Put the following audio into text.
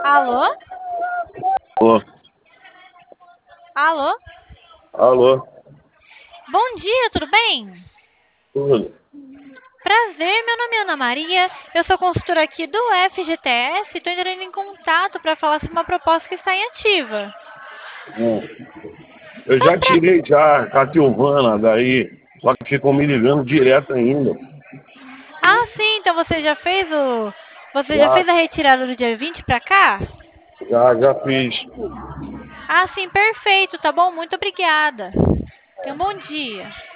Alô? Alô? Alô? Alô? Bom dia, tudo bem? Tudo? Prazer, meu nome é Ana Maria, eu sou consultora aqui do FGTS e estou entrando em contato para falar sobre uma proposta que está em ativa. Hum. Eu Só já pra... tirei já a Silvana daí, só que ficou me ligando direto ainda. Ah, sim, então você já fez Você já Já, fez a retirada do dia 20 para cá? já fiz. Ah, sim, perfeito, tá bom? Muito obrigada. Tenha um bom dia.